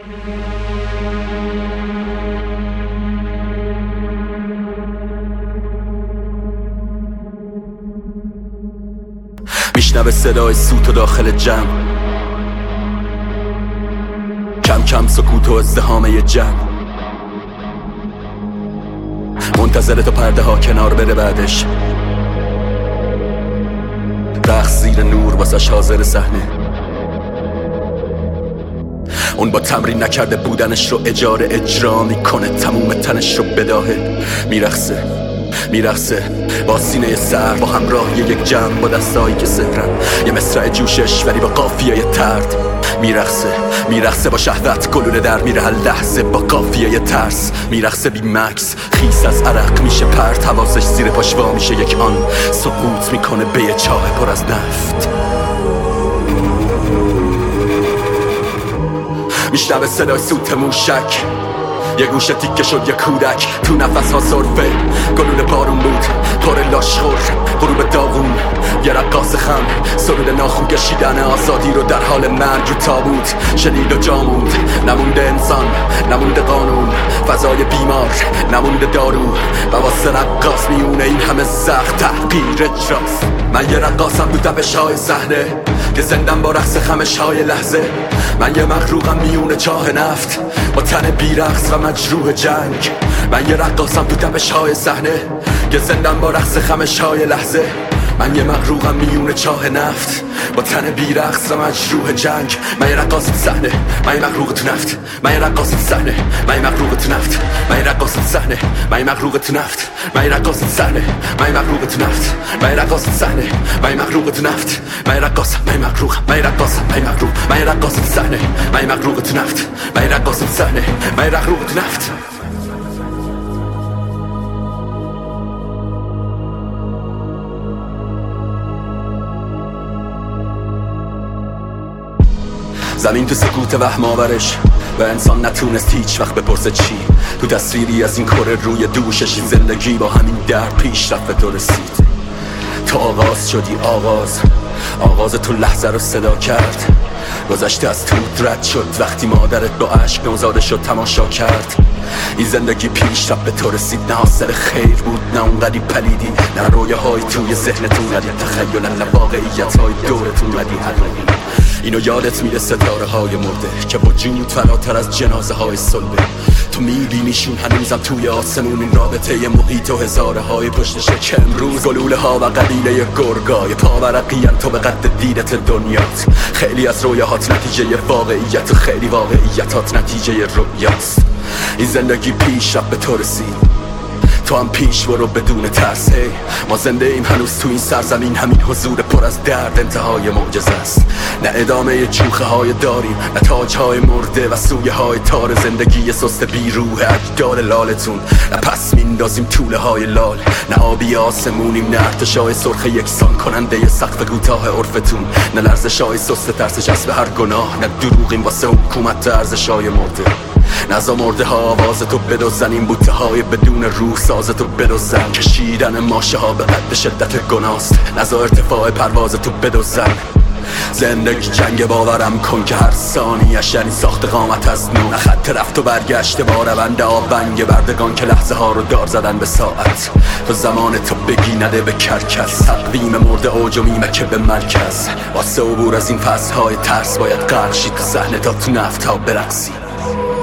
میشنوه صدای سوت و داخل جمع، کم کم سکوت و ازدحامه جمع، منتظر تا پرده ها کنار بره، بعدش رقص زیر نور واسش حاضر صحنه. اون با تمرین نکرده بودنش رو اجاره اجرا میکنه، تموم تنش رو بداهه، میرقصه با سینه سر، با همراهی یک جمع، با دستایی که سهرن، یه مصرع جوشش ولی با قافیه ترد. میرقصه با شهوت گلوله در میره هر لحظه، با قافیه ترس. میرقصه بی مکس، خیس از عرق میشه پرت، حواسش زیر پاش وا میشه، یک آن سقوط میکنه به یه چاه پر از نفت. میشنوه صدای سوت موشک، یه گوشه تیکه شد یه کودک، تو نفس ها صرفه گلوله بارون بود، پر لاشخور غروب داغون، یه رقاص خم سرود ناخون کشیدن آزادی رو در حال مرگ و تابوت. شنید و جا موند، نمونده انسان، نمونده قانون، فضای بیمار، نمونده دارو، و واسه رقاص میونه این همه سخت تحقیر اجراست. من یه رقاصم تو تپش های صحنه، که زندم با رقص خمش های لحظه. من یه مغروقم میونه چاه نفت، با تن بیرقص و مجروح جنگ. من یه رقاصم تو تپش های صحنه، که زندم با رقص خمش های لحظه. من یه مغروقم میونه چاه نفت، با تن بیرقص و مجروح جنگ. من یه رقاص تو صحنه، من یه مغروق تو نفت. من یه رقاص تو صحنه، من یه مغروق تو نفت. من یه رقاص تو صحنه، من یه مغروق تو نفت. من یه رقاص تو صحنه، من یه مغروق تو نفت. من یه رقاص تو صحنه، من یه مغروق تو نفت. من یه رقاص، من یه مغروق، من یه رقاص، من یه مغروق. من یه رقاص تو صحنه، من یه مغروق تو نفت. من یه رقاص تو صحنه، من یه مغروق تو نفت. زمین تو سکوت وهم آورش و انسان نتونست هیچ وقت بپرسه چی. تو تصویری از این کره روی دوشش، این زندگی با همین درد پیش رفت به تو رسید. تو آغاز شدی، آغاز تو لحظه رو صدا کرد. گذشته از تو رد شد وقتی مادرت با عشق نوزاده شد تماشا کرد. این زندگی پیش رفت به تو رسید، نه حاصل خیر بود، نه اونقدی پلیدی، نه رویاهای توی ذهنتون، نه تخیل، نه واقعیت های دورتون، ندی حل. اینو یادت میره ستاره های مرده که وجود فراتر از جنازه های صلبه. تو میبینیشون هنوزم توی آسمون، این رابطه محیط و هزاره های پشتشه که امروز گلوله ها و قبیله گرگای پاورقیان تو به قد دیدت دنیات. خیلی از رویاهات نتیجه واقعیت و خیلی واقعیتات نتیجه رویاست. این زندگی پیش رفت به تو رسید، تو هم پیش برو بدون ترس. ما زنده ایم هنوز تو این سرزمین، همین حضور پر از درد انتهای معجزه است. نه ادامه چوخه های داریم، نه تاج های مرده و سویه های تار زندگی سست بیروح اجدال لالتون. نه پس میندازیم طوله های لال، نه آبی آسمونیم، نه ارتشای سرخ یکسان کننده سقف کوتاه عرفتون. نه لرزش های سست ترس جذب هر گناه، نه دروغیم واسه حکومت ارزش های مرده. نزا مرده ها آواز تو بدوزن، این بوته های بدون روح ساز تو بدوزن. کشیدن ماشه ها به قد شدت گناست، نزا ارتفاع پرواز تو بدوزن. زندگی جنگ باورم کن که هر ثانیه‌اش یعنی ساخت قامت از نو. نه خط رفت و برگشت با روند آونگ بردگان که لحظه ها رو دار زدن به ساعت. تو زمان تو بگی نده به کرکس، تقویم مرده اوج و میمه که به مرکز. واسه عبور از این فصل های ترس باید غرق شی تو صحنه تا تو نفت ها برقصی.